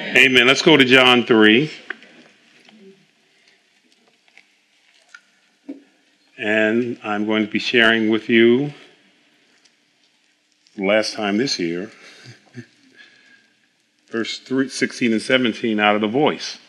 Amen. Let's go to John 3. And I'm going to be sharing with you, last time this year, verse 16 and 17 out of the Voice.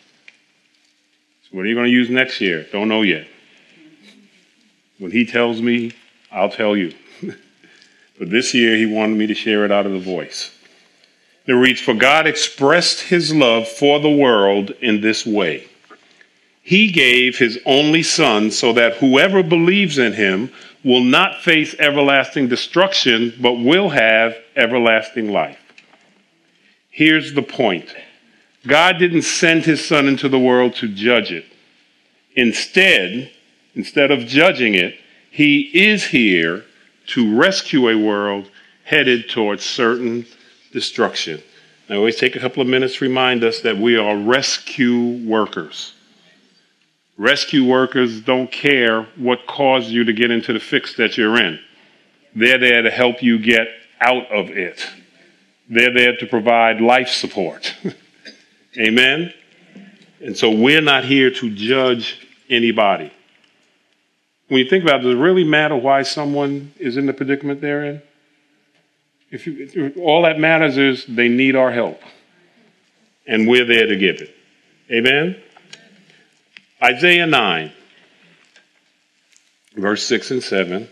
So what are you going to use next year? Don't know yet. When he tells me, I'll tell you. But this year he wanted me to share it out of the Voice. It reads, "For God expressed his love for the world in this way. He gave his only Son so that whoever believes in him will not face everlasting destruction, but will have everlasting life." Here's the point. God didn't send his Son into the world to judge it. Instead of judging it, he is here to rescue a world headed towards certain destruction. I always take a couple of minutes to remind us that we are rescue workers. Rescue workers don't care what caused you to get into the fix that you're in. They're there to help you get out of it. They're there to provide life support. Amen? And so we're not here to judge anybody. When you think about it, does it really matter why someone is in the predicament they're in? If all that matters is they need our help. And we're there to give it. Amen? Isaiah 9, verse 6 and 7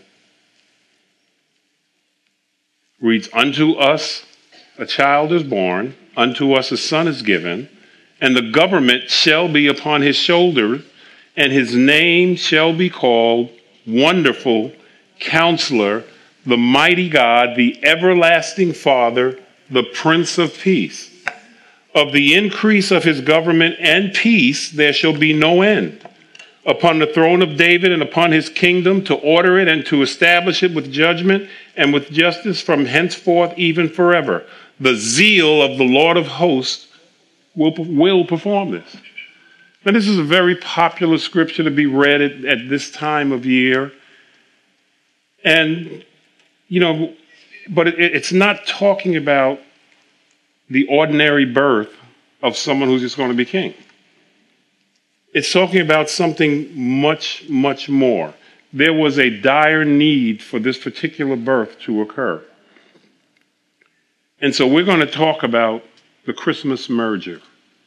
reads, "Unto us a child is born, unto us a son is given, and the government shall be upon his shoulder, and his name shall be called Wonderful, Counselor, the Mighty God, the Everlasting Father, the Prince of Peace. Of the increase of his government and peace there shall be no end, upon the throne of David and upon his kingdom, to order it and to establish it with judgment and with justice from henceforth even forever. The zeal of the Lord of hosts will perform this." Now, this is a very popular scripture to be read at this time of year. And, but it's not talking about the ordinary birth of someone who's just going to be king. It's talking about something much, much more. There was a dire need for this particular birth to occur. And so we're going to talk about the Christmas merger.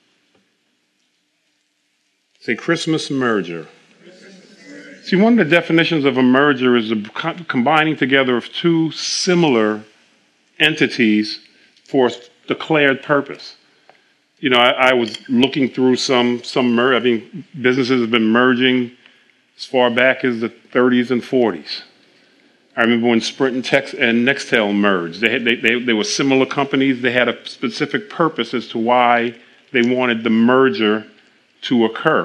Say Christmas merger. See, one of the definitions of a merger is the combining together of two similar entities for declared purpose. I was looking through some businesses have been merging as far back as the 30s and 40s. I remember when Sprint and Nextel merged. They were similar companies. They had a specific purpose as to why they wanted the merger to occur.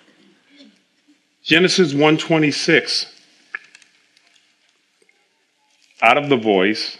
Genesis 1:26, out of the Voice,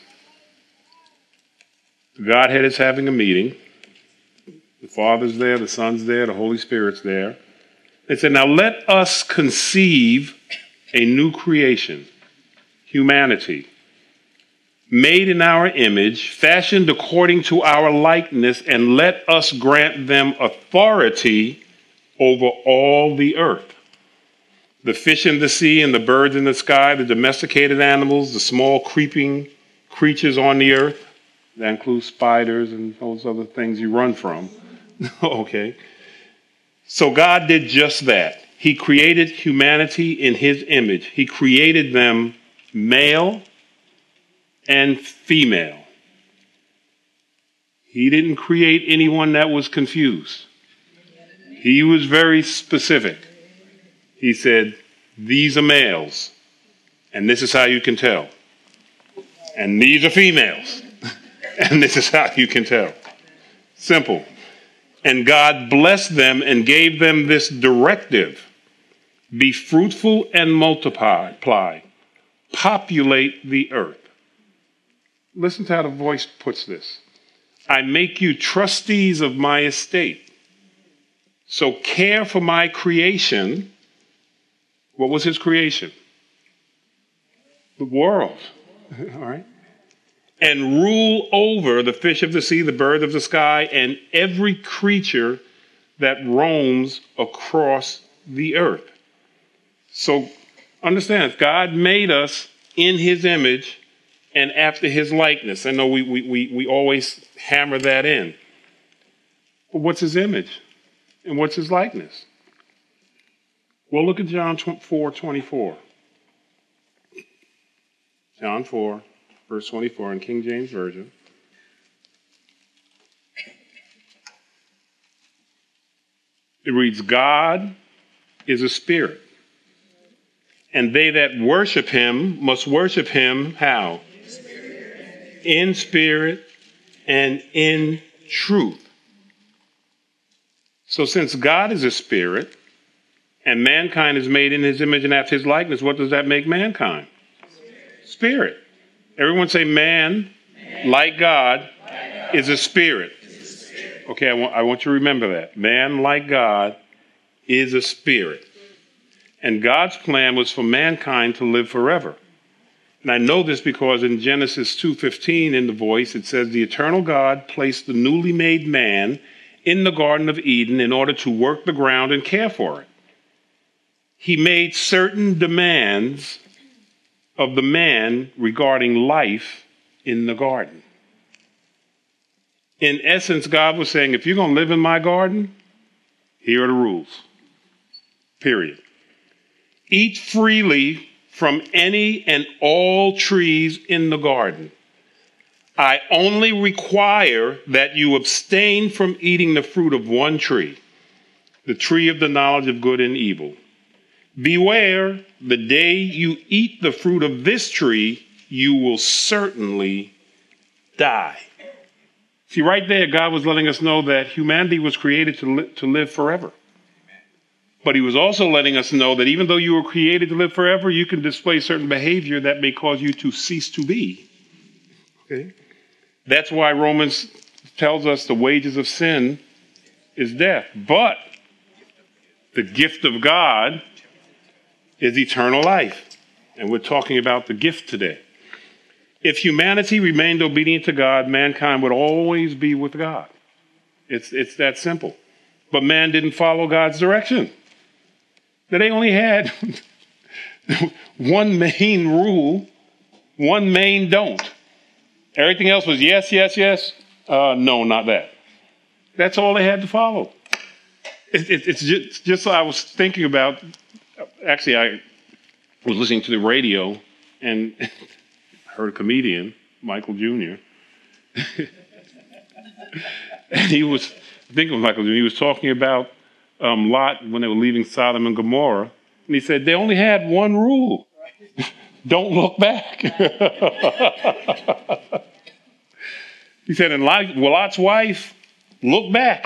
the Godhead is having a meeting. The Father's there, the Son's there, the Holy Spirit's there. They said, "Now let us conceive a new creation, humanity, made in our image, fashioned according to our likeness, and let us grant them authority over all the earth. The fish in the sea and the birds in the sky, the domesticated animals, the small creeping creatures on the earth." That includes spiders and those other things you run from. Okay. So God did just that. He created humanity in his image. He created them male and female. He didn't create anyone that was confused. He was very specific. He said, "These are males, and this is how you can tell. And these are females, and this is how you can tell." Simple. And God blessed them and gave them this directive: be fruitful and multiply, populate the earth. Listen to how the Voice puts this. "I make you trustees of my estate. So care for my creation." What was his creation? The world. All right. and rule over the fish of the sea, the birds of the sky, and every creature that roams across the earth. So understand, God made us in his image and after his likeness. I know we always hammer that in. But what's his image? And what's his likeness? Well, look at John 4:24. John 4, verse 24 in King James Version. It reads, God is a spirit, and they that worship him must worship him how? In spirit and in truth. So since God is a spirit, and mankind is made in his image and after his likeness, what does that make mankind? Spirit. Everyone say man, like God, is a spirit. Okay, I want you to remember that. Man, like God, is a spirit. And God's plan was for mankind to live forever. And I know this because in Genesis 2:15 in the Voice, it says, the eternal God placed the newly made man in the Garden of Eden in order to work the ground and care for it. He made certain demands of the man regarding life in the garden. In essence, God was saying, if you're going to live in my garden, here are the rules. Period. Eat freely from any and all trees in the garden. I only require that you abstain from eating the fruit of one tree, the tree of the knowledge of good and evil. Beware, the day you eat the fruit of this tree, you will certainly die. See, right there, God was letting us know that humanity was created to live forever. But he was also letting us know that even though you were created to live forever, you can display certain behavior that may cause you to cease to be. Okay? That's why Romans tells us the wages of sin is death. But the gift of God is eternal life. And we're talking about the gift today. If humanity remained obedient to God, mankind would always be with God. It's that simple. But man didn't follow God's direction. That they only had one main rule, one main don't. Everything else was yes, yes, yes. No, not that. That's all they had to follow. It's just I was thinking about. Actually, I was listening to the radio and heard a comedian, Michael Jr. And he was thinking of Michael Jr. He was talking about Lot when they were leaving Sodom and Gomorrah. And he said, they only had one rule. Don't look back. He said, and Lot's wife, look back.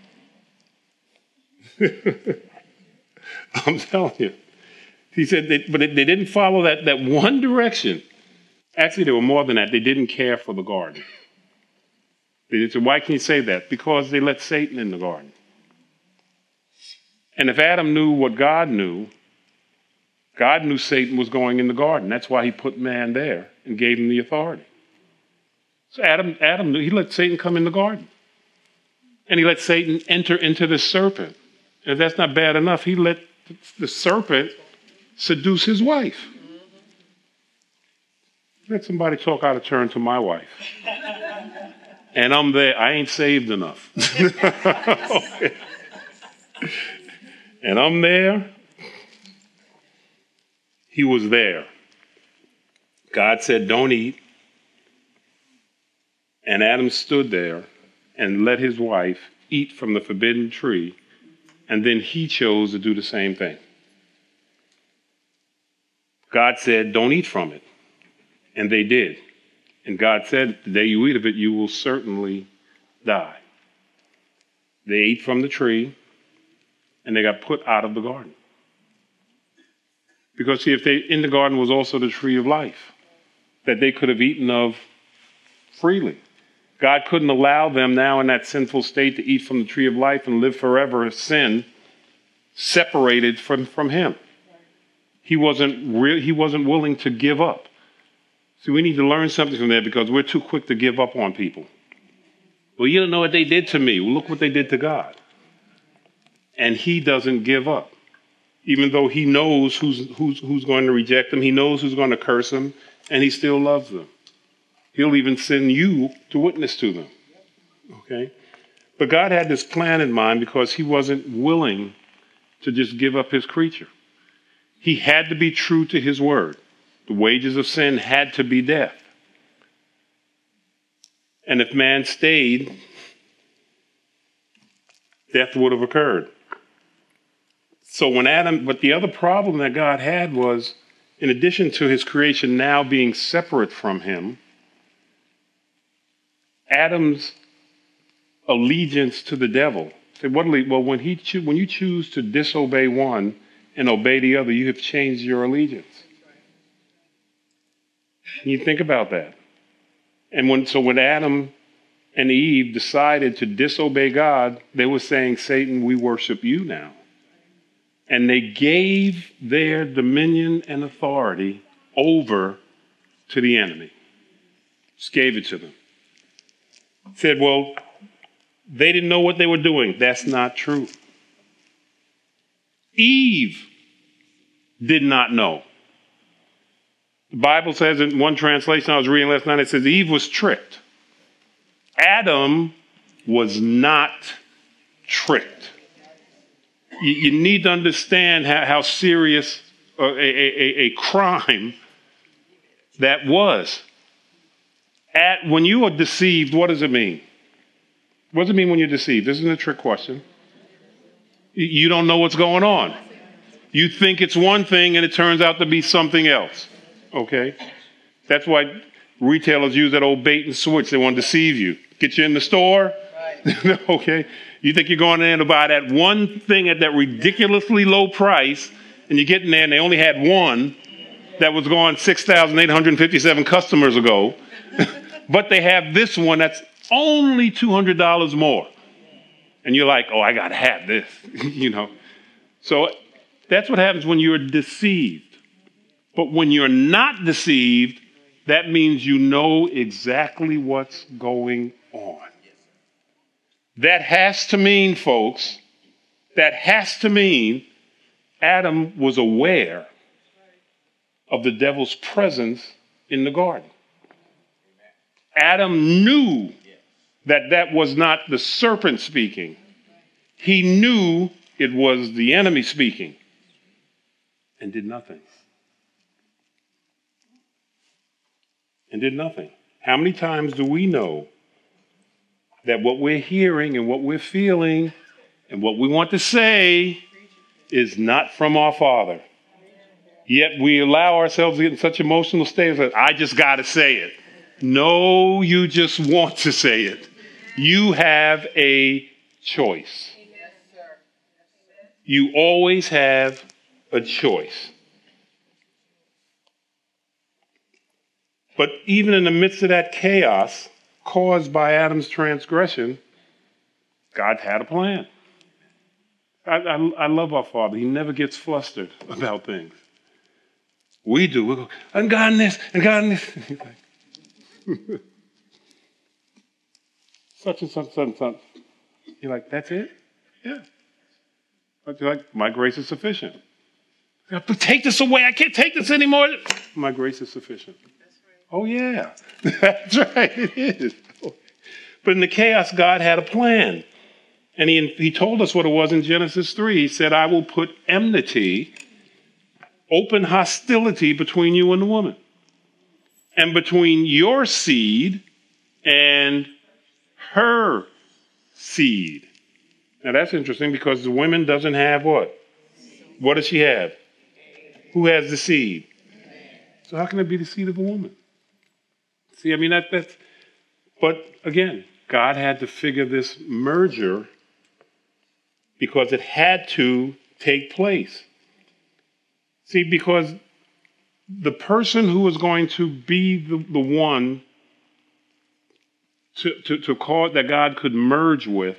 I'm telling you. He said, but they didn't follow that one direction. Actually, there were more than that. They didn't care for the garden. They said, why can you say that? Because they let Satan in the garden. And if Adam knew what God knew Satan was going in the garden. That's why he put man there and gave him the authority. So Adam knew, he let Satan come in the garden. And he let Satan enter into the serpent. And if that's not bad enough, he let the serpent seduce his wife. Let somebody talk out of turn to my wife. And I'm there. I ain't saved enough. Okay. And I'm there. He was there. God said, don't eat. And Adam stood there and let his wife eat from the forbidden tree. And then he chose to do the same thing. God said, don't eat from it. And they did. And God said, the day you eat of it, you will certainly die. They ate from the tree, and they got put out of the garden. Because, see, in the garden was also the tree of life that they could have eaten of freely. God couldn't allow them now in that sinful state to eat from the tree of life and live forever as sin, separated from him. He wasn't willing to give up. See, we need to learn something from that because we're too quick to give up on people. Well, you don't know what they did to me. Well, look what they did to God. And he doesn't give up. Even though he knows who's going to reject him, he knows who's going to curse him, and he still loves them. He'll even send you to witness to them. Okay? But God had this plan in mind because he wasn't willing to just give up his creature. He had to be true to his word. The wages of sin had to be death. And if man stayed, death would have occurred. So when but the other problem that God had was, in addition to his creation now being separate from him, Adam's allegiance to the devil. Well, when you choose to disobey one and obey the other, you have changed your allegiance. You think about that. And when Adam and Eve decided to disobey God, they were saying, Satan, we worship you now. And they gave their dominion and authority over to the enemy. Just gave it to them. Said, well, they didn't know what they were doing. That's not true. Eve did not know. The Bible says in one translation I was reading last night, it says Eve was tricked. Adam was not tricked. You need to understand how serious a crime that was. When you are deceived, what does it mean? What does it mean when you're deceived? This isn't a trick question. You don't know what's going on. You think it's one thing and it turns out to be something else. Okay? That's why retailers use that old bait and switch. They want to deceive you. Get you in the store. Right. Okay? You think you're going in to buy that one thing at that ridiculously low price, and you get in there and they only had one that was going 6,857 customers ago. But they have this one that's only $200 more. And you're like, oh, I got to have this, So that's what happens when you're deceived. But when you're not deceived, that means you know exactly what's going on. That has to mean, folks, Adam was aware of the devil's presence in the garden. Adam knew that was not the serpent speaking. He knew it was the enemy speaking and did nothing. How many times do we know that what we're hearing and what we're feeling and what we want to say is not from our Father? Yet we allow ourselves to get in such emotional states that I just got to say it. No, you just want to say it. You have a choice. You always have a choice. But even in the midst of that chaos caused by Adam's transgression, God had a plan. I love our Father. He never gets flustered about things. We do. We go, and God in this, and God in this. He's like, such and such and such. You're like, that's it? Yeah. But you're like, my grace is sufficient. But take this away. I can't take this anymore. My grace is sufficient. Oh, yeah. That's right. It is. But in the chaos, God had a plan. And he told us what it was in Genesis 3. He said, I will put enmity, open hostility between you and the woman, and between your seed and her seed. Now, that's interesting because the woman doesn't have what? What does she have? Who has the seed? So how can it be the seed of a woman? See, I mean, that's... But again, God had to figure this merger because it had to take place. See, because the person who was going to be the one to cause that God could merge with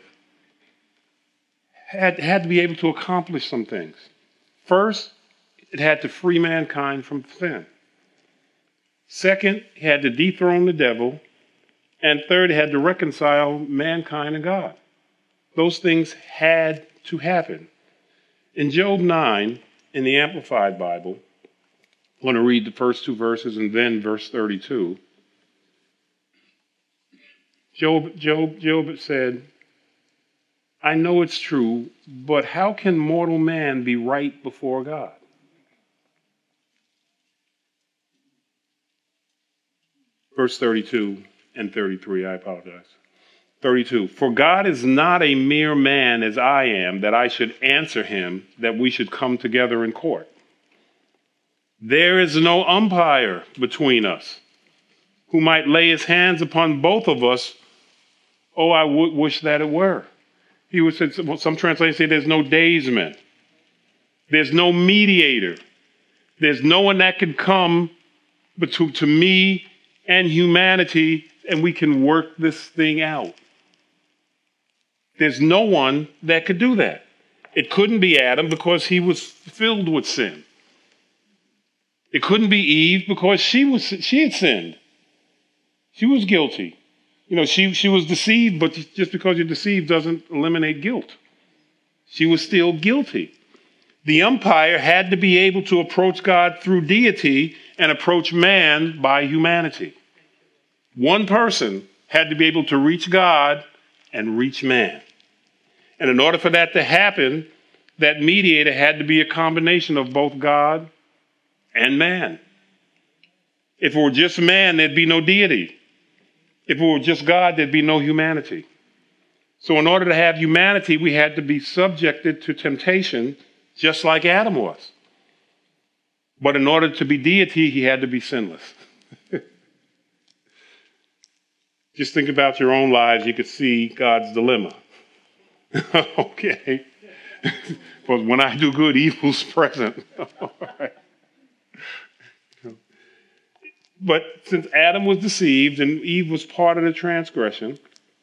had to be able to accomplish some things. First, it had to free mankind from sin. Second, he had to dethrone the devil. And third, he had to reconcile mankind and God. Those things had to happen. In Job 9, in the Amplified Bible, I want to read the first two verses and then verse 32. Job said, I know it's true, but how can mortal man be right before God? Verse 32 and 33, I apologize. 32, for God is not a mere man as I am, that I should answer him, that we should come together in court. There is no umpire between us who might lay his hands upon both of us. Oh, I would wish that it were. He would say, some translations say there's no daysman. There's no mediator. There's no one that can come to me and humanity and we can work this thing out. There's no one that could do that. It couldn't be Adam because he was filled with sin. It couldn't be Eve because she had sinned. She was guilty. You know, she was deceived, but just because you're deceived doesn't eliminate guilt. She was still guilty. The umpire had to be able to approach God through deity and approach man by humanity. One person had to be able to reach God and reach man. And in order for that to happen, that mediator had to be a combination of both God and man. If it were just man, there'd be no deity. If it were just God, there'd be no humanity. So in order to have humanity, we had to be subjected to temptation, just like Adam was. But in order to be deity, he had to be sinless. Just think about your own lives. You could see God's dilemma. Okay. But when I do good, evil's present. All right. But since Adam was deceived and Eve was part of the transgression,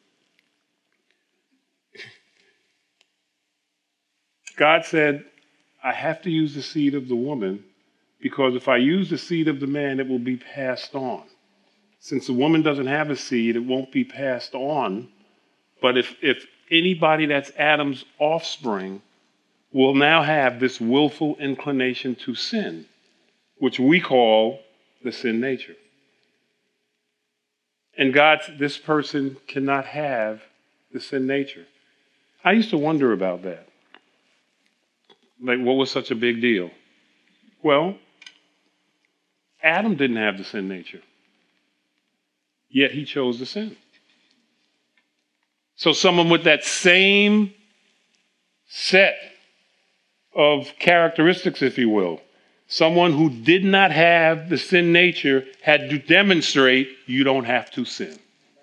God said, I have to use the seed of the woman because if I use the seed of the man, it will be passed on. Since the woman doesn't have a seed, it won't be passed on. But if anybody that's Adam's offspring will now have this willful inclination to sin, which we call the sin nature. And this person cannot have the sin nature. I used to wonder about that. Like, what was such a big deal? Well, Adam didn't have the sin nature, yet he chose to sin. So someone with that same set of characteristics, if you will, someone who did not have the sin nature had to demonstrate you don't have to sin.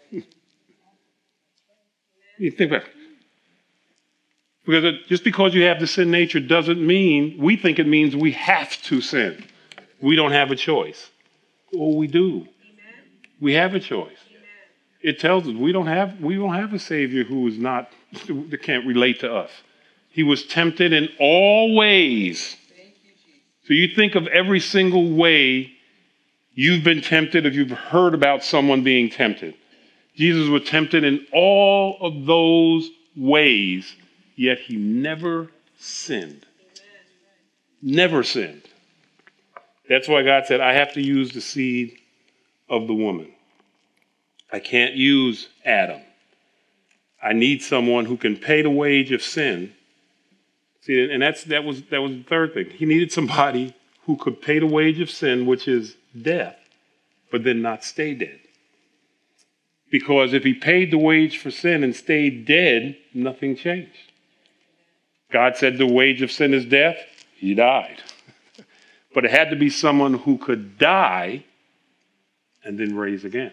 You think about it. Because just because you have the sin nature doesn't mean, we think it means we have to sin. We don't have a choice. Well, we do. Amen. We have a choice. Amen. It tells us we don't have a Savior that can't relate to us. He was tempted in all ways. So you think of every single way you've been tempted if you've heard about someone being tempted. Jesus was tempted in all of those ways, yet he never sinned. Never sinned. That's why God said, I have to use the seed of the woman. I can't use Adam. I need someone who can pay the wage of sin. See, and that was the third thing. He needed somebody who could pay the wage of sin, which is death, but then not stay dead. Because if he paid the wage for sin and stayed dead, nothing changed. God said the wage of sin is death. He died. But it had to be someone who could die and then raise again.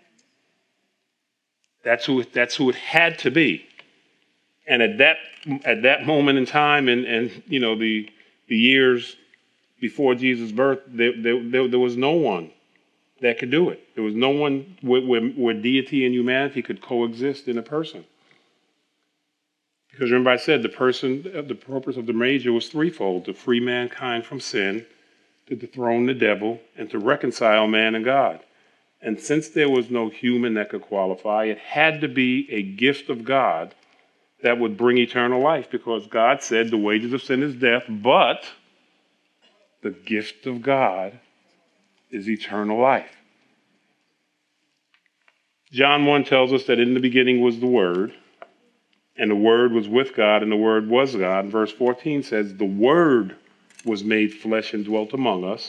That's who it had to be. And at that moment in time, and you know the years before Jesus' birth, there was no one that could do it. There was no one where deity and humanity could coexist in a person. Because remember I said the purpose of the marriage was threefold: to free mankind from sin, to dethrone the devil, and to reconcile man and God. And since there was no human that could qualify, it had to be a gift of God that would bring eternal life, because God said the wages of sin is death, but the gift of God is eternal life. John 1 tells us that in the beginning was the Word, and the Word was with God, and the Word was God. And verse 14 says, the Word was made flesh and dwelt among us.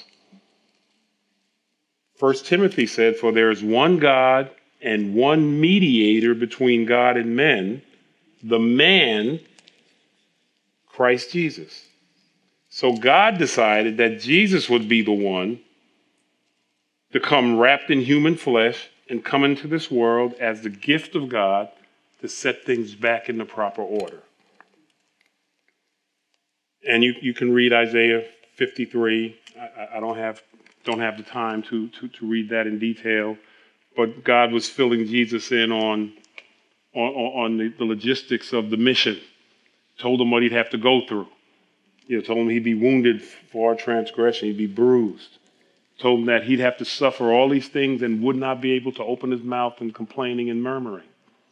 1 Timothy said, for there is one God and one mediator between God and men, the man, Christ Jesus. So God decided that Jesus would be the one to come wrapped in human flesh and come into this world as the gift of God to set things back in the proper order. And you can read Isaiah 53. I don't have the time to read that in detail, but God was filling Jesus in on the logistics of the mission. Told him what he'd have to go through. Told him he'd be wounded for our transgression. He'd be bruised. Told him that he'd have to suffer all these things and would not be able to open his mouth in complaining and murmuring.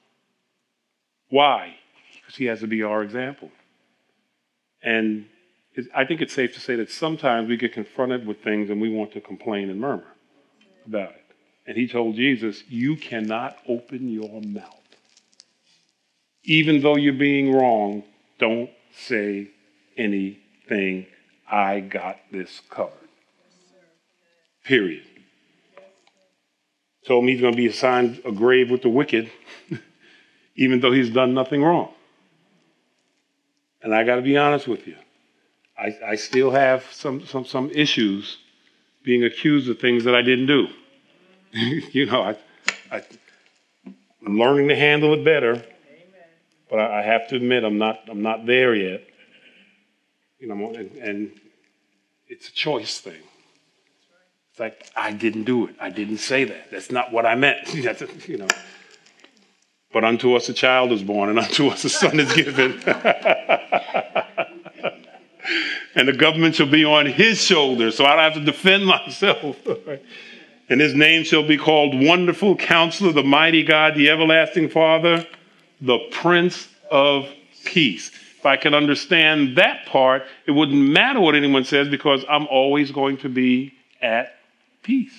Why? Because he has to be our example. And I think it's safe to say that sometimes we get confronted with things and we want to complain and murmur about it. And he told Jesus, you cannot open your mouth. Even though you're being wrong, don't say anything. I got this covered. Period. Told me he's going to be assigned a grave with the wicked, even though he's done nothing wrong. And I got to be honest with you. I still have some issues being accused of things that I didn't do. I'm learning to handle it better, but I have to admit I'm not there yet. And it's a choice thing. It's like, I didn't do it. I didn't say that. That's not what I meant. But unto us a child is born, and unto us a son is given. And the government shall be on his shoulders, so I don't have to defend myself. And his name shall be called Wonderful Counselor, the Mighty God, the Everlasting Father, the Prince of Peace. If I could understand that part, it wouldn't matter what anyone says, because I'm always going to be at peace.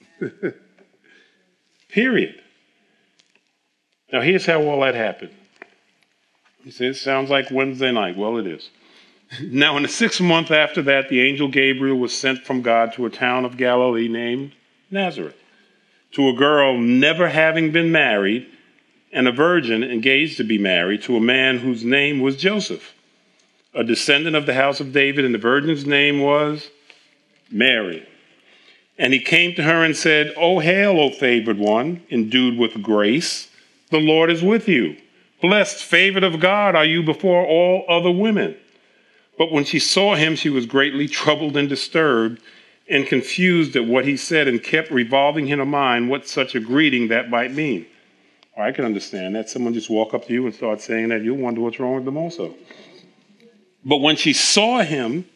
Period. Now, here's how all that happened. He says, it sounds like Wednesday night. Well, it is. Now, in the 6th month after that, the angel Gabriel was sent from God to a town of Galilee named Nazareth, to a girl never having been married, and a virgin engaged to be married to a man whose name was Joseph, a descendant of the house of David, and the virgin's name was Mary. And he came to her and said, O hail, O favored one, endued with grace, the Lord is with you. Blessed, favored of God, are you before all other women. But when she saw him, she was greatly troubled and disturbed and confused at what he said, and kept revolving in her mind what such a greeting that might mean. I can understand that. Someone just walk up to you and start saying that. You'll wonder what's wrong with them also. But when she saw him,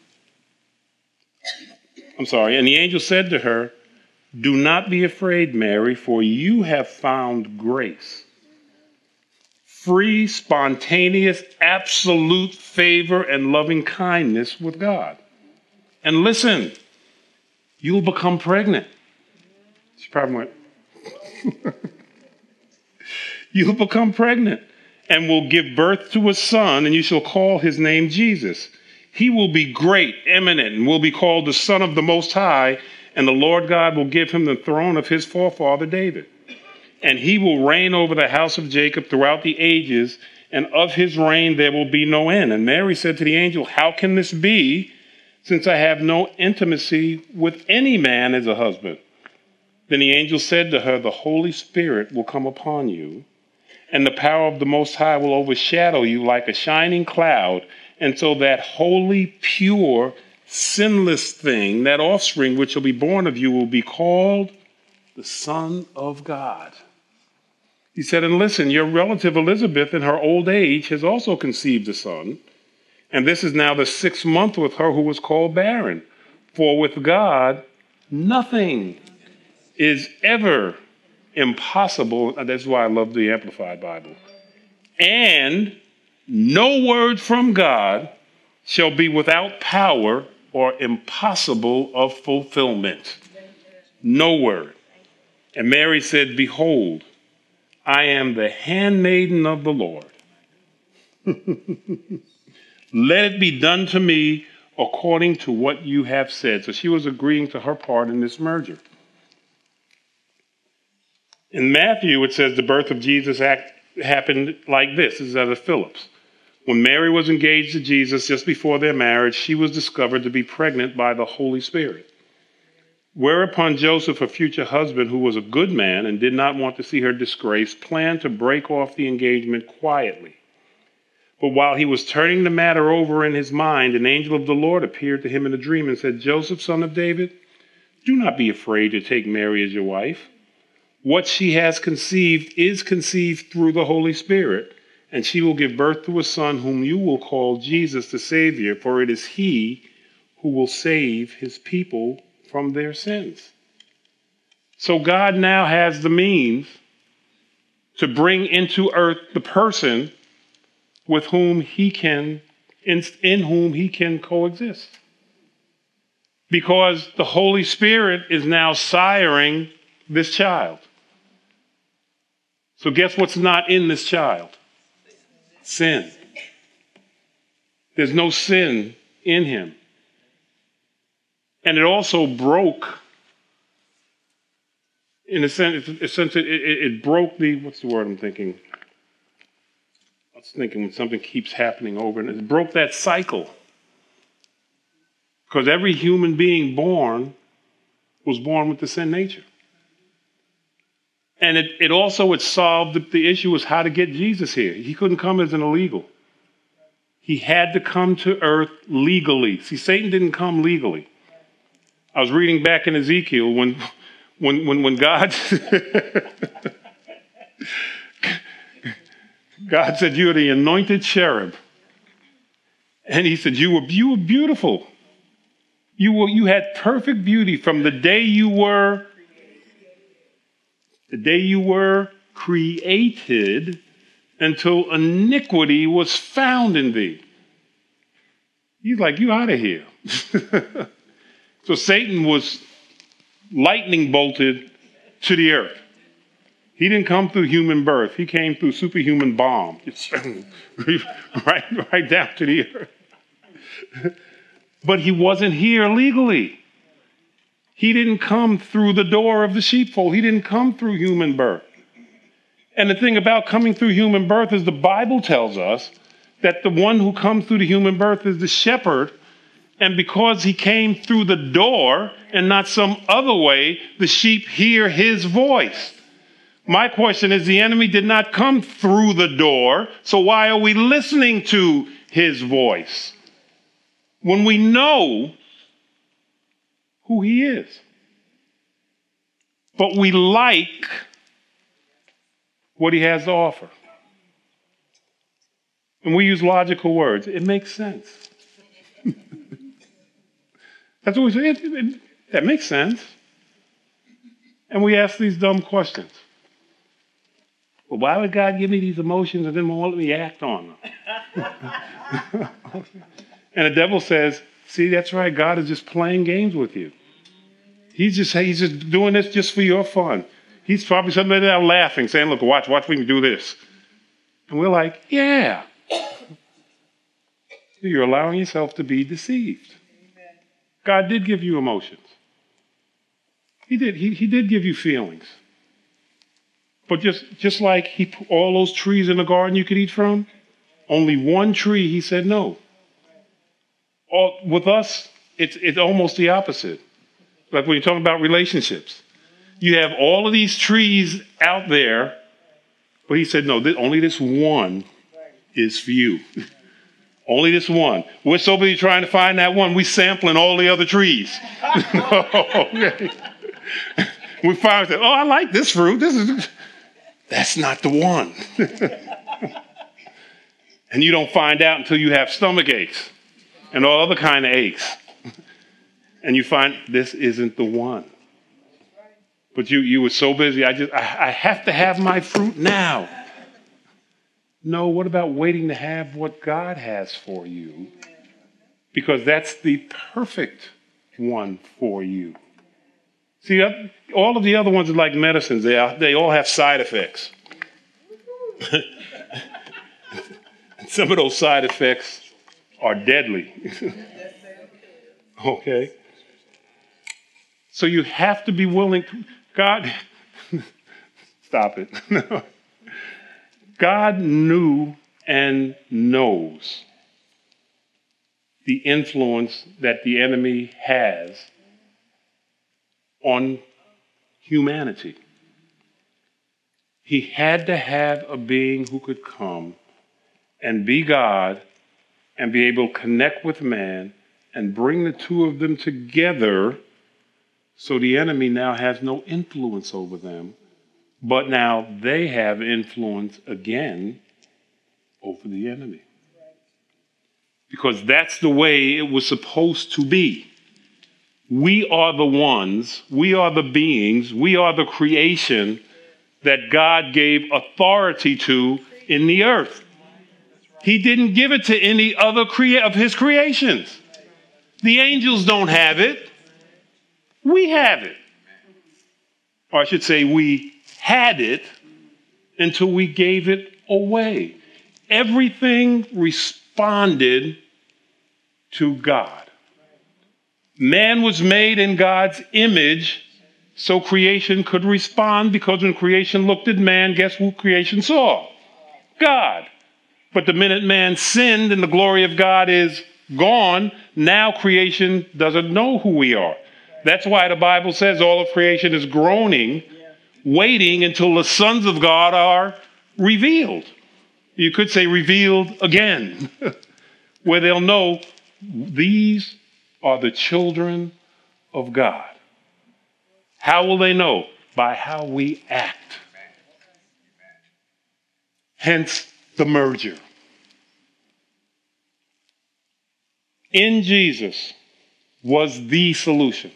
and the angel said to her, do not be afraid, Mary, for you have found grace. Free, spontaneous, absolute favor and loving kindness with God. And listen, you'll become pregnant. She probably went, you'll become pregnant and will give birth to a son, and you shall call his name Jesus. He will be great, eminent, and will be called the Son of the Most High, and the Lord God will give him the throne of his forefather David. And he will reign over the house of Jacob throughout the ages, and of his reign there will be no end. And Mary said to the angel, how can this be, since I have no intimacy with any man as a husband? Then the angel said to her, the Holy Spirit will come upon you, and the power of the Most High will overshadow you like a shining cloud. And so that holy, pure, sinless thing, that offspring which shall be born of you, will be called the Son of God. He said, and listen, your relative Elizabeth in her old age has also conceived a son, and this is now the 6th month with her who was called barren. For with God, nothing is ever impossible. That's why I love the Amplified Bible. And no word from God shall be without power or impossible of fulfillment. No word. And Mary said, behold, I am the handmaiden of the Lord. Let it be done to me according to what you have said. So she was agreeing to her part in this merger. In Matthew, it says the birth of Jesus happened like this. This is out of Phillips. When Mary was engaged to Jesus just before their marriage, she was discovered to be pregnant by the Holy Spirit. Whereupon Joseph, her future husband, who was a good man and did not want to see her disgraced, planned to break off the engagement quietly. But while he was turning the matter over in his mind, an angel of the Lord appeared to him in a dream and said, Joseph, son of David, do not be afraid to take Mary as your wife. What she has conceived is conceived through the Holy Spirit, and she will give birth to a son whom you will call Jesus the Savior, for it is he who will save his people from their sins. So God now has the means to bring into earth the person with whom he can, in whom he can coexist. Because the Holy Spirit is now siring this child. So guess what's not in this child? Sin. There's no sin in him. And it also broke, in a sense, it broke the, what's the word I'm thinking? I was thinking when something keeps happening over, and it broke that cycle. Because every human being born was born with the sin nature. And it solved the issue was how to get Jesus here. He couldn't come as an illegal. He had to come to earth legally. See, Satan didn't come legally. I was reading back in Ezekiel when God God said, you're the anointed cherub. And he said, you were beautiful. You had perfect beauty from the day you were created until iniquity was found in thee. He's like, you out of here. So Satan was lightning bolted to the earth. He didn't come through human birth. He came through superhuman bomb. right down to the earth. But he wasn't here legally. He didn't come through the door of the sheepfold. He didn't come through human birth. And the thing about coming through human birth is the Bible tells us that the one who comes through the human birth is the shepherd. And because he came through the door and not some other way, the sheep hear his voice. My question is, the enemy did not come through the door, so why are we listening to his voice when we know who he is? But we like what he has to offer. And we use logical words. It makes sense. That's what we say. That makes sense. And we ask these dumb questions. Well, why would God give me these emotions and then won't let me act on them? And the devil says, see, that's right. God is just playing games with you. He's just doing this just for your fun. He's probably sitting there laughing, saying, look, watch, we can do this. And we're like, yeah. You're allowing yourself to be deceived. God did give you emotions. He did. He did give you feelings. But just like all those trees in the garden you could eat from, only one tree, he said no. With us, it's almost the opposite. Like when you're talking about relationships. You have all of these trees out there, but he said, no, only this one is for you. Only this one. We're so busy trying to find that one, we're sampling all the other trees. Okay. We find that, I like this fruit. That's not the one. And you don't find out until you have stomach aches and all other kind of aches. And you find this isn't the one. But you were so busy, I have to have my fruit now. No, what about waiting to have what God has for you? Because that's the perfect one for you. See, all of the other ones are like medicines. They all have side effects. Some of those side effects are deadly. Okay? So you have to be willing to, God, stop it. God knew and knows the influence that the enemy has on humanity. He had to have a being who could come and be God and be able to connect with man and bring the two of them together so the enemy now has no influence over them, but now they have influence again over the enemy. Because that's the way it was supposed to be. We are the ones, we are the beings, we are the creation that God gave authority to in the earth. He didn't give it to any other of his creations. The angels don't have it. We have it. Or I should say, we had it until we gave it away. Everything responded to God. Man was made in God's image so creation could respond, because when creation looked at man, guess who creation saw? God. But the minute man sinned and the glory of God is gone, now creation doesn't know who we are. That's why the Bible says all of creation is groaning, waiting until the sons of God are revealed. You could say revealed again, where they'll know these are the children of God. How will they know? By how we act. Hence the merger. In Jesus was the solution.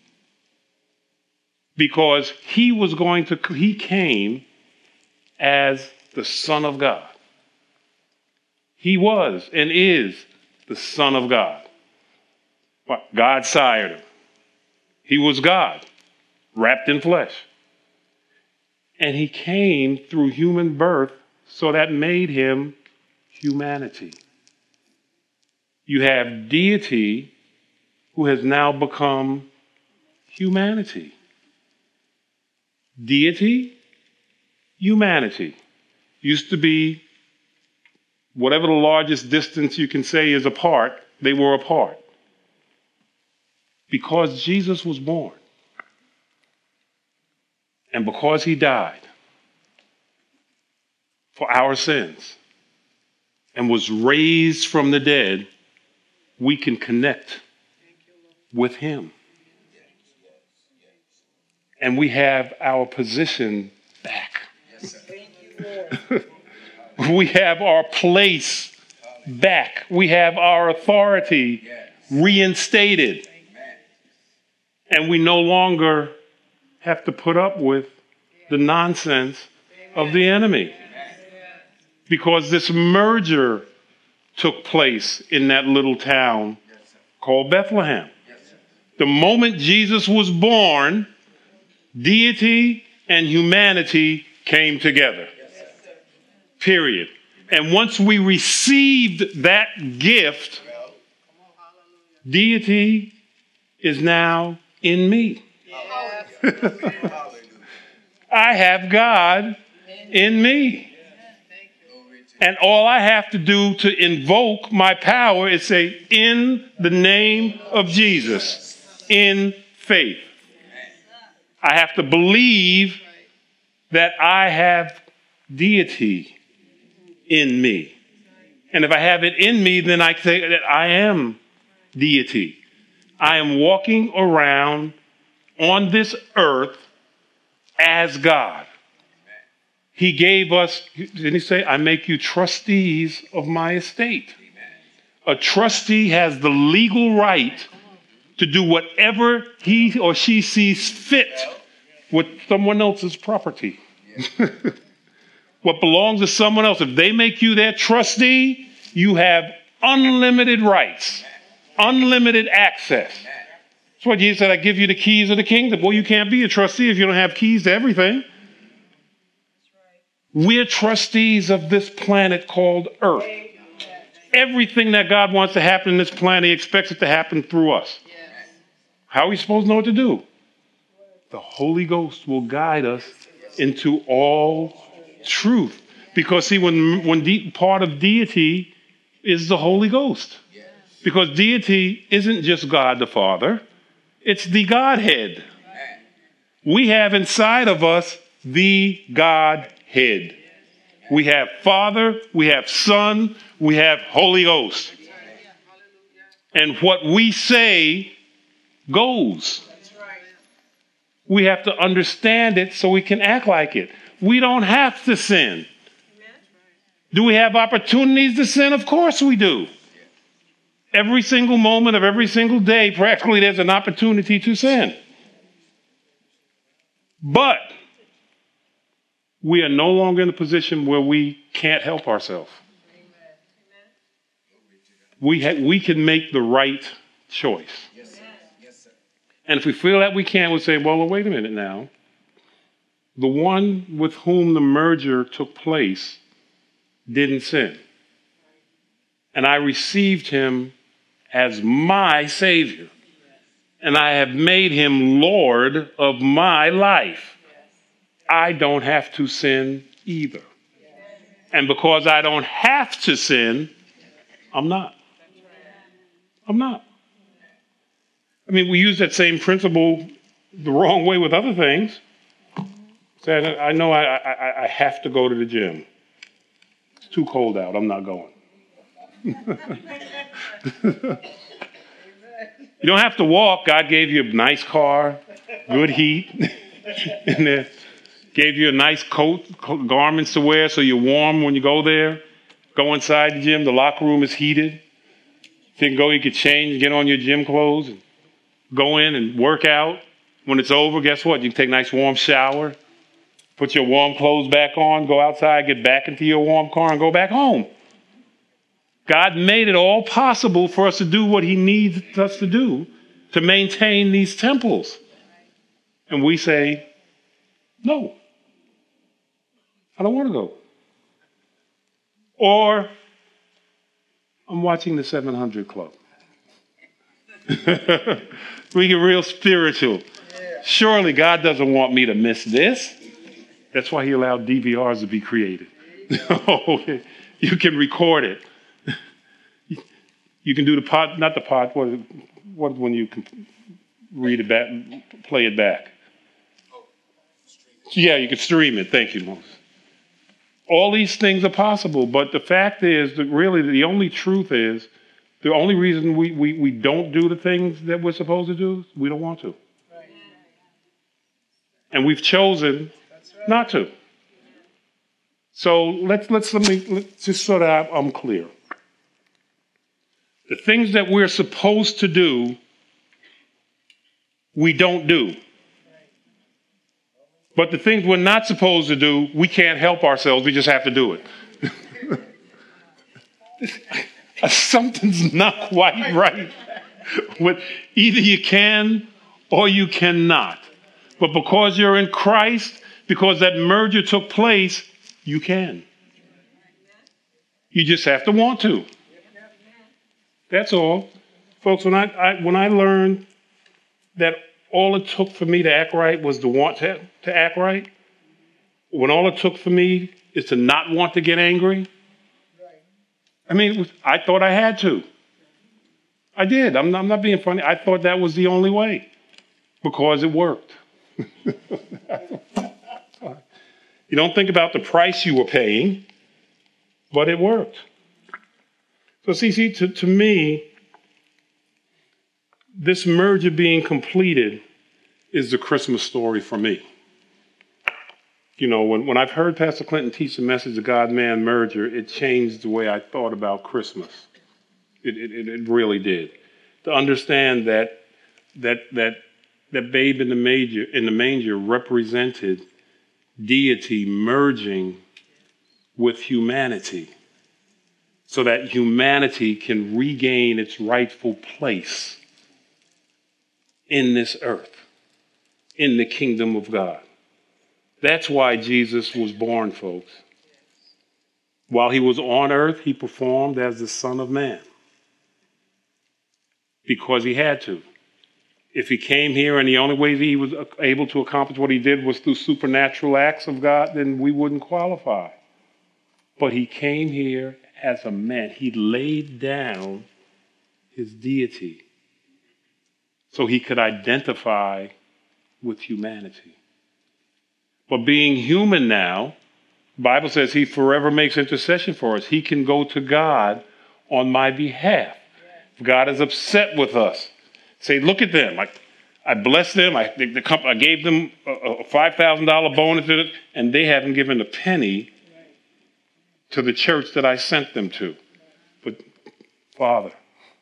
Because he came as the Son of God. He was and is the Son of God. God sired him. He was God, wrapped in flesh. And he came through human birth, so that made him humanity. You have deity who has now become humanity. Deity, humanity. Used to be whatever the largest distance you can say is apart, they were apart. Because Jesus was born, and because he died for our sins and was raised from the dead, we can connect with him. And we have our position back. We have our place back. We have our authority reinstated. And we no longer have to put up with the nonsense of the enemy. Because this merger took place in that little town called Bethlehem. The moment Jesus was born, deity and humanity came together. Period. And once we received that gift, deity is now in me. I have God in me. And all I have to do to invoke my power is say, in the name of Jesus, in faith. I have to believe that I have deity in me. And if I have it in me, then I say that I am deity. I am walking around on this earth as God. He gave us, didn't he say, I make you trustees of my estate. A trustee has the legal right to do whatever he or she sees fit with someone else's property. What belongs to someone else. If they make you their trustee, you have unlimited rights, unlimited access. That's what Jesus said, I give you the keys of the kingdom. Well, you can't be a trustee if you don't have keys to everything. We're trustees of this planet called Earth. Everything that God wants to happen in this planet, he expects it to happen through us. How are we supposed to know what to do? The Holy Ghost will guide us into all truth. Because see, when part of deity is the Holy Ghost. Because deity isn't just God the Father. It's the Godhead. We have inside of us the Godhead. We have Father, we have Son, we have Holy Ghost. And what we say goes. We have to understand it so we can act like it. We don't have to sin. Do we have opportunities to sin? Of course we do. Every single moment of every single day, practically there's an opportunity to sin. But we are no longer in a position where we can't help ourselves. We can make the right choice. And if we feel that we can't, we'll say, well, wait a minute now. The one with whom the merger took place didn't sin. And I received him as my Savior. And I have made him Lord of my life. I don't have to sin either. And because I don't have to sin, I'm not. I'm not. I mean, we use that same principle the wrong way with other things. Say, I know I have to go to the gym. It's too cold out. I'm not going. You don't have to walk. God gave you a nice car, good heat in there. Gave you a nice coat, garments to wear so you're warm when you go there. Go inside the gym. The locker room is heated. You can go, you can change, get on your gym clothes, and go in and work out. When it's over, guess what? You can take a nice warm shower, put your warm clothes back on, go outside, get back into your warm car, and go back home. God made it all possible for us to do what he needs us to do to maintain these temples. And we say, no, I don't want to go. Or I'm watching the 700 Club. We get real spiritual. Surely God doesn't want me to miss this. That's why he allowed DVRs to be created. You can record it. You can do what when you can read it back, play it back. Yeah, you can stream it. Thank you, Moses. All these things are possible, but the fact is that really the only truth is the only reason we don't do the things that we're supposed to do is we don't want to. And we've chosen not to. So let's just so that I'm clear. The things that we're supposed to do, we don't do. But the things we're not supposed to do, we can't help ourselves. We just have to do it. Something's not quite right. Either you can or you cannot. But because you're in Christ, because that merger took place, you can. You just have to want to. That's all. Folks, when I learned that all it took for me to act right was to want to act right, when all it took for me is to not want to get angry, I mean, I thought I had to. I did. I'm not being funny. I thought that was the only way because it worked. You don't think about the price you were paying, but it worked. So see, to me, this merger being completed is the Christmas story for me. You know, when I've heard Pastor Clinton teach the message of God-man merger, it changed the way I thought about Christmas. It really did. To understand that that babe in the manger represented deity merging with humanity so that humanity can regain its rightful place in this earth, in the kingdom of God. That's why Jesus was born, folks. While he was on earth, he performed as the Son of Man because he had to. If he came here and the only way he was able to accomplish what he did was through supernatural acts of God, then we wouldn't qualify. But he came here as a man. He laid down his deity so he could identify with humanity. But being human now, the Bible says he forever makes intercession for us. He can go to God on my behalf. If God is upset with us, say, look at them. I blessed them. I gave them a $5,000 bonus, and they haven't given a penny to the church that I sent them to. But Father,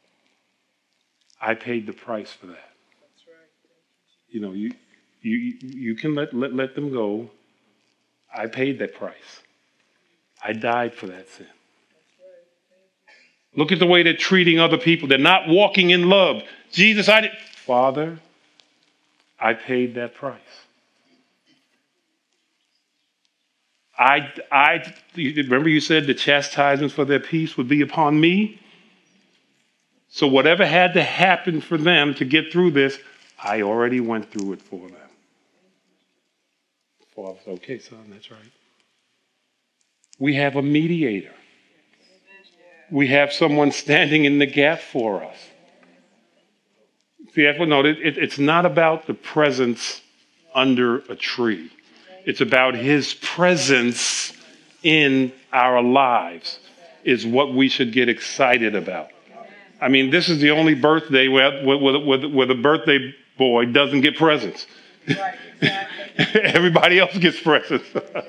I paid the price for that. You know, you can let them go. I paid that price. I died for that sin. Look at the way they're treating other people. They're not walking in love. Jesus, Father, I paid that price. Remember you said the chastisement for their peace would be upon me? So whatever had to happen for them to get through this, I already went through it for them. Father said, okay, son, that's right. We have a mediator. We have someone standing in the gap for us. See, it's not about the presence under a tree. It's about his presence in our lives is what we should get excited about. I mean, this is the only birthday where the birthday boy doesn't get presents. Right, exactly. Everybody else gets presents.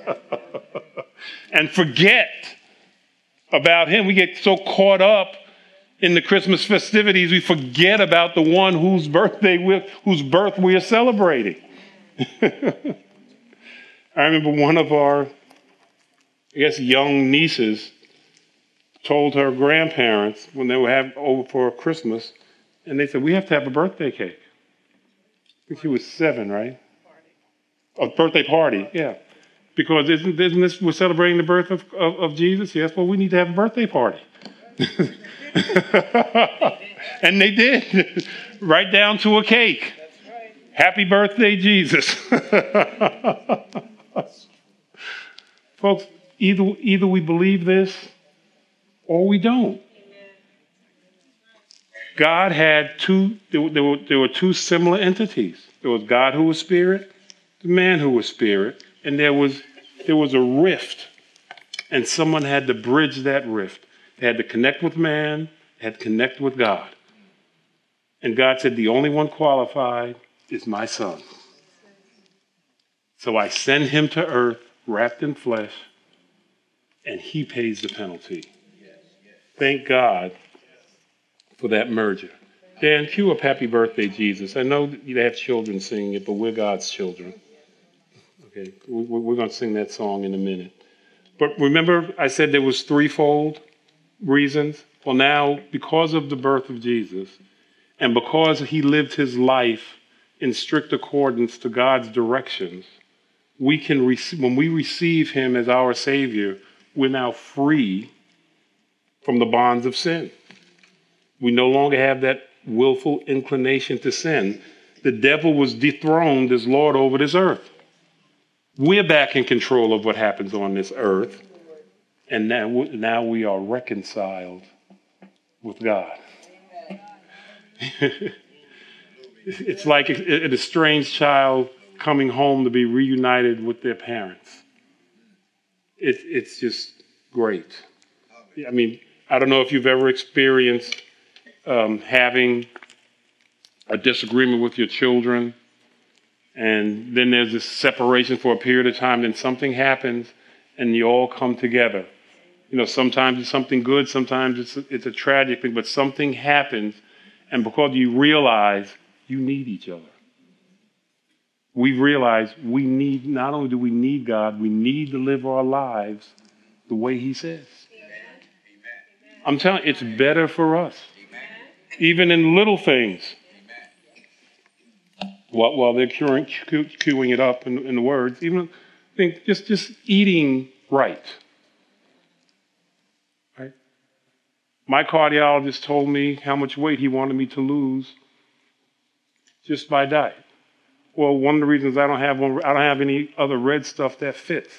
And forget about him. We get so caught up in the Christmas festivities, we forget about the one whose birth we are celebrating. I remember one of our, young nieces told her grandparents when they were over for Christmas, and they said, we have to have a birthday cake. I think she was 7, right? A birthday party, yeah. Because isn't this, we're celebrating the birth of Jesus? Yes, well, we need to have a birthday party. And they did, right down to a cake. That's right. Happy birthday, Jesus. Folks, either we believe this or we don't. God had there were two similar entities. There was God who was spirit, the man who was spirit, and there was a rift. And someone had to bridge that rift. They had to connect with man, they had to connect with God. And God said, the only one qualified is my son. So I send him to earth wrapped in flesh, and he pays the penalty. Thank God for that merger. Dan, cue up Happy Birthday, Jesus. I know you have children singing it, but we're God's children. Okay, we're going to sing that song in a minute. But remember, I said there was threefold reasons. Well, now, because of the birth of Jesus, and because he lived his life in strict accordance to God's directions, we can when we receive him as our Savior, we're now free from the bonds of sin. We no longer have that willful inclination to sin. The devil was dethroned as Lord over this earth. We're back in control of what happens on this earth. And now we are reconciled with God. It's like a estranged child coming home to be reunited with their parents. It's just great. I mean, I don't know if you've ever experienced having a disagreement with your children, and then there's this separation for a period of time, then something happens, and you all come together. You know, sometimes it's something good, sometimes it's a tragic thing, but something happens, and because you realize You need each other. We've realized not only do we need God, we need to live our lives the way he says. I'm telling you, it's better for us. Even in little things. While they're queuing it up in the words, even think just eating right. Right? My cardiologist told me how much weight he wanted me to lose just by diet. Well, one of the reasons I don't have any other red stuff that fits.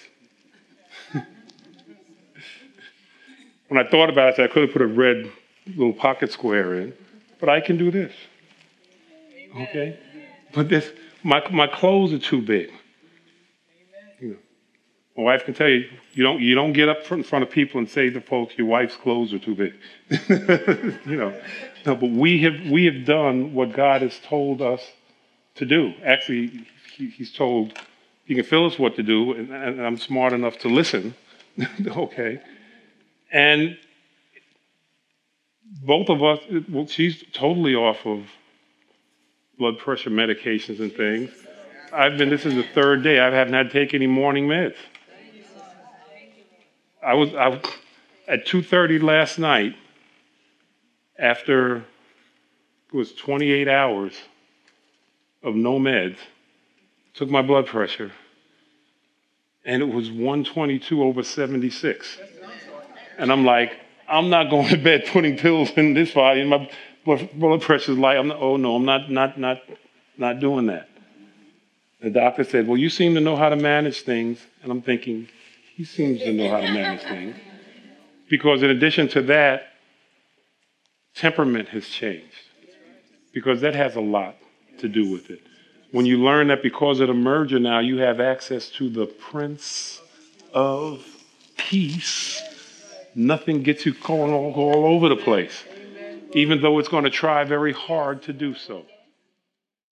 When I thought about it, I could have put a red little pocket square in, but I can do this. Okay? But my clothes are too big. You know, my wife can tell you, you don't get up in front of people and say to folks, your wife's clothes are too big. No, but we have done what God has told us to do. Actually, he's told, he can tell us what to do, and I'm smart enough to listen. Okay. And both of us, well, she's totally off of blood pressure medications and things. This is the third day. I haven't had to take any morning meds. I was at 2:30 last night, after it was 28 hours of no meds, took my blood pressure, and it was 122/76. And I'm like, I'm not going to bed putting pills in this body, and my blood pressure is like, I'm not doing that. The doctor said, well, you seem to know how to manage things. And I'm thinking, he seems to know how to manage things. Because in addition to that, temperament has changed. Because that has a lot to do with it. When you learn that because of the merger now, you have access to the Prince of Peace, nothing gets you going all over the place, even though it's going to try very hard to do so.